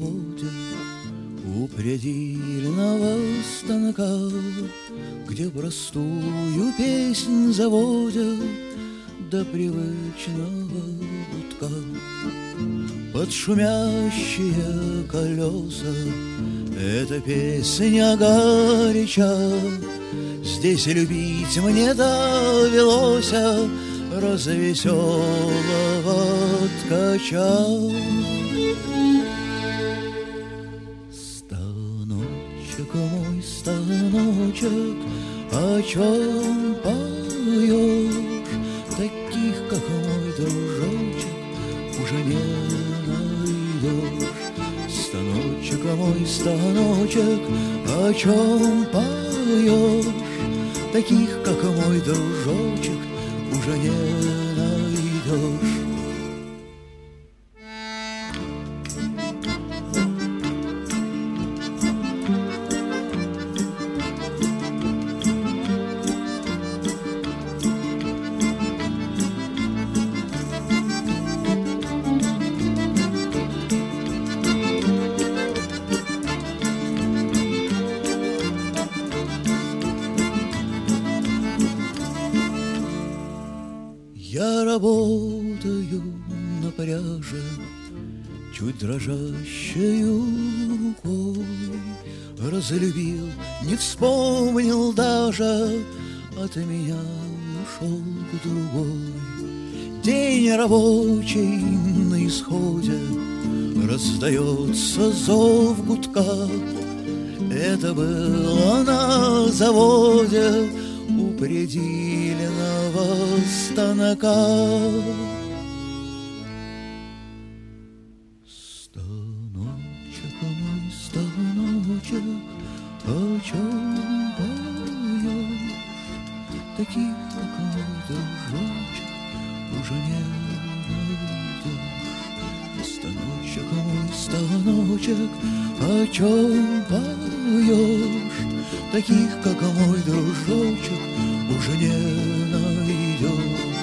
заводе, у предельного станка, где простую песнь заводят до привычного гудка. Под шумящие колеса эта песня горяча. Здесь любить мне довелось развеселого ткача. Станочек мой, станочек, о чем поешь? Таких, как мой дружочек, уже не найдешь. Станочек мой, станочек, о чем поешь? Таких, как мой дружочек, уже не найдешь. Я работаю на пряже, чуть дрожащею рукой. Разлюбил, не вспомнил даже, от меня ушел к другой. День рабочий на исходе, раздается зов гудка. Это было на заводе у предельного станка. Станочек мой, станочек, о чем поешь? Таких, как мой дружочек, уже не найдешь. Станочек мой, станочек, о чем поешь? Таких, как мой дружочек, уже не найдешь.